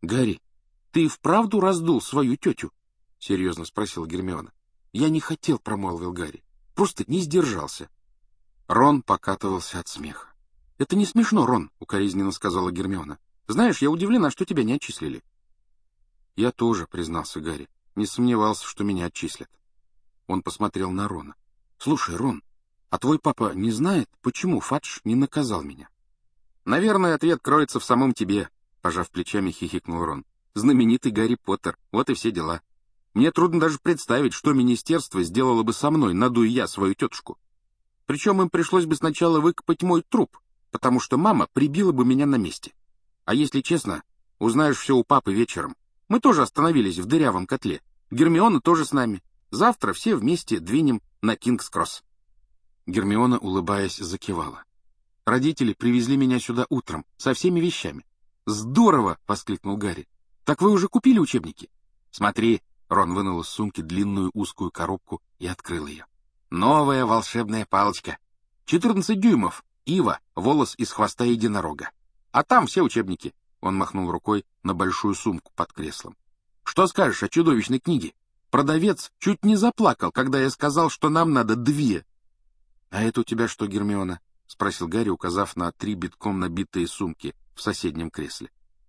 Гарри, ты вправду раздул свою тетю? — серьезно спросила Гермиона. — Я не хотел, — промолвил Гарри. — Просто не сдержался. Рон покатывался от смеха. — Это не смешно, Рон, — укоризненно сказала Гермиона. — Знаешь, я удивлена, что тебя не отчислили. — Я тоже, — признался Гарри. Не сомневался, что меня отчислят. Он посмотрел на Рона. — Слушай, Рон, а твой папа не знает, почему Фадж не наказал меня? — Наверное, ответ кроется в самом тебе, — пожав плечами, хихикнул Рон. — Знаменитый Гарри Поттер, вот и все дела. Мне трудно даже представить, что министерство сделало бы со мной, надуя я свою тетушку. Причем им пришлось бы сначала выкопать мой труп, потому что мама прибила бы меня на месте. А если честно, узнаешь все у папы вечером. Мы тоже остановились в дырявом котле. Гермиона тоже с нами. Завтра все вместе двинем на Кингс-Кросс. Гермиона, улыбаясь, закивала. Родители привезли меня сюда утром, со всеми вещами. «Здорово!» — воскликнул Гарри. «Так вы уже купили учебники?» «Смотри!» — Рон вынул из сумки длинную узкую коробку и открыл ее. «Новая волшебная палочка. 14 дюймов. Ива, волос из хвоста единорога. А там все учебники». Он махнул рукой на большую сумку под креслом. «Что скажешь о чудовищной книге? Продавец чуть не заплакал, когда я сказал, что нам надо 2. «А это у тебя что, Гермиона?» — спросил Гарри, указав на 3 битком набитые сумки в соседнем кресле.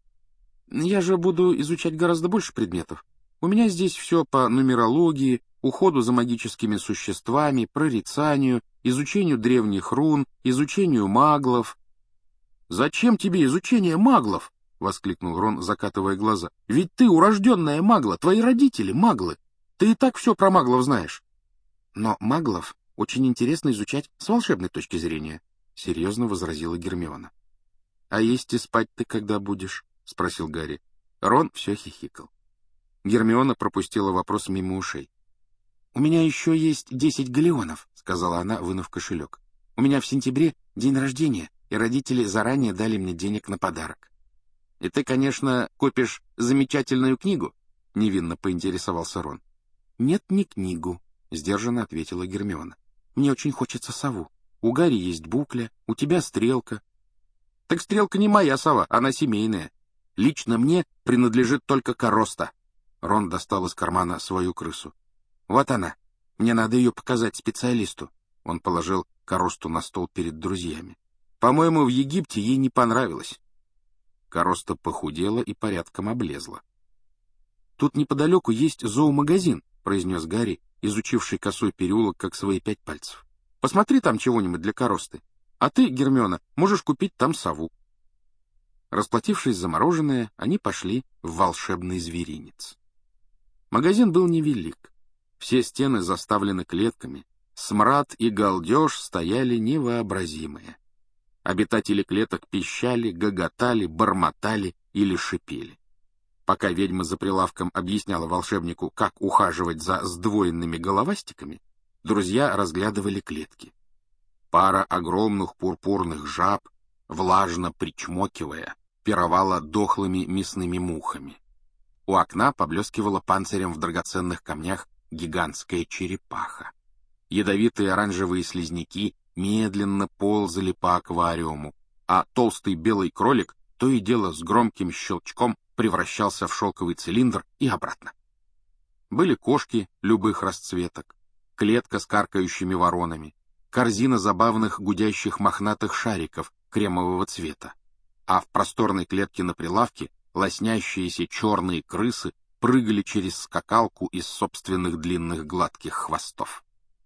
«Я же буду изучать гораздо больше предметов. У меня здесь все по нумерологии, уходу за магическими существами, прорицанию, изучению древних рун, изучению маглов». «Зачем тебе изучение маглов?» — воскликнул Рон, закатывая глаза. «Ведь ты урожденная магла, твои родители маглы. Ты и так все про маглов знаешь». «Но маглов очень интересно изучать с волшебной точки зрения», — серьезно возразила Гермиона. «А есть и спать ты когда будешь?» — спросил Гарри. Рон все хихикал. Гермиона пропустила вопрос мимо ушей. «У меня еще есть 10 галеонов», — сказала она, вынув кошелек. «У меня в сентябре день рождения, и родители заранее дали мне денег на подарок». «И ты, конечно, купишь замечательную книгу?» — невинно поинтересовался Рон. «Нет, не книгу», — сдержанно ответила Гермиона. «Мне очень хочется сову. У Гарри есть букля, у тебя стрелка». «Так стрелка не моя сова, она семейная. Лично мне принадлежит только Короста». Рон достал из кармана свою крысу. «Вот она. Мне надо ее показать специалисту». Он положил Коросту на стол перед друзьями. «По-моему, в Египте ей не понравилось». Короста похудела и порядком облезла. «Тут неподалеку есть зоомагазин», — произнес Гарри, изучивший косой переулок как свои 5 пальцев. «Посмотри там чего-нибудь для Коросты. А ты, Гермиона, можешь купить там сову». Расплатившись за мороженое, они пошли в волшебный зверинец. Магазин был невелик. Все стены заставлены клетками. Смрад и галдеж стояли невообразимые. Обитатели клеток пищали, гоготали, бормотали или шипели. Пока ведьма за прилавком объясняла волшебнику, как ухаживать за сдвоенными головастиками, друзья разглядывали клетки. Пара огромных пурпурных жаб, влажно причмокивая, пировала дохлыми мясными мухами. У окна поблескивала панцирем в драгоценных камнях гигантская черепаха. Ядовитые оранжевые слизняки медленно ползали по аквариуму, а толстый белый кролик то и дело с громким щелчком превращался в шелковый цилиндр и обратно. Были кошки любых расцветок, клетка с каркающими воронами, корзина забавных гудящих мохнатых шариков кремового цвета, а в просторной клетке на прилавке лоснящиеся черные крысы прыгали через скакалку из собственных длинных гладких хвостов.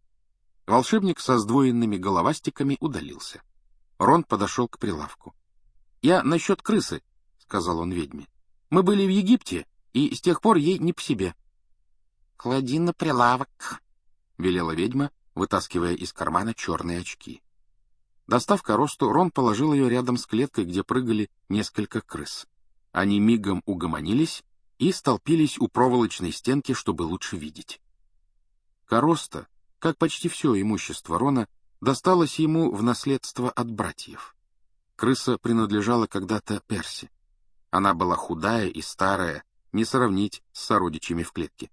Волшебник со сдвоенными головастиками удалился. Рон подошел к прилавку. «Я насчет крысы», — сказал он ведьме. «Мы были в Египте, и с тех пор ей не по себе». «Клади на прилавок», — велела ведьма, вытаскивая из кармана черные очки. Достав Коросту, Рон положил ее рядом с клеткой, где прыгали несколько крыс. Они мигом угомонились и столпились у проволочной стенки, чтобы лучше видеть. Короста, как почти все имущество Рона, досталось ему в наследство от братьев. Крыса принадлежала когда-то Перси. Она была худая и старая, не сравнить с сородичами в клетке.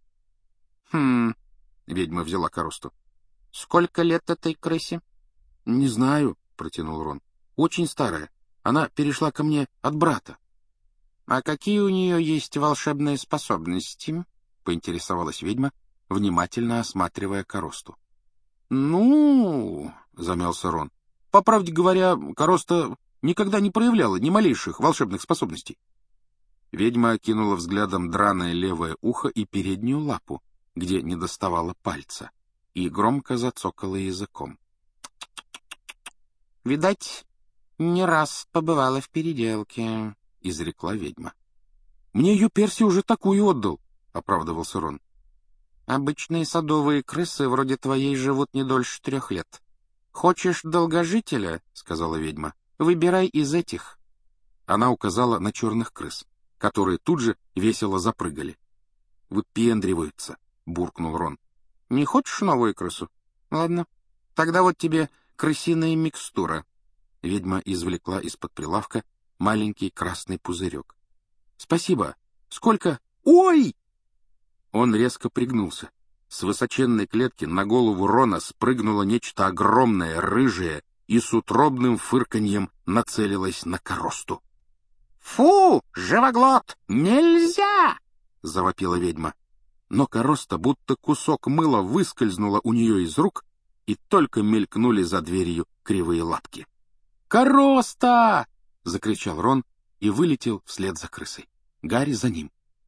Ведьма взяла Коросту. «Сколько лет этой крысе?» «Не знаю», — протянул Рон. «Очень старая. Она перешла ко мне от брата». «А какие у нее есть волшебные способности?» — поинтересовалась ведьма, внимательно осматривая коросту. «Ну...» — замялся Рон. «По правде говоря, короста никогда не проявляла ни малейших волшебных способностей». Ведьма окинула взглядом драное левое ухо и переднюю лапу, где не доставало пальца, и громко зацокала языком. «Видать, не раз побывала в переделке», — изрекла ведьма. «Мне ее Перси уже такую отдал», — оправдывался Рон. «Обычные садовые крысы вроде твоей живут не дольше 3 лет. Хочешь долгожителя, — сказала ведьма, — выбирай из этих». Она указала на черных крыс, которые тут же весело запрыгали. «Выпендриваются», — буркнул Рон. «Не хочешь новую крысу? Ладно, тогда вот тебе крысиная микстура». Ведьма извлекла из-под прилавка маленький красный пузырек. «Спасибо. Сколько?» «Ой!» Он резко пригнулся. С высоченной клетки на голову Рона спрыгнуло нечто огромное, рыжее, и с утробным фырканьем нацелилось на коросту. «Фу, живоглот! Нельзя!» — завопила ведьма. Но короста, будто кусок мыла, выскользнула у нее из рук, и только мелькнули за дверью кривые лапки. «Короста!» — закричал Рон и вылетел вслед за крысой. Гарри за ним.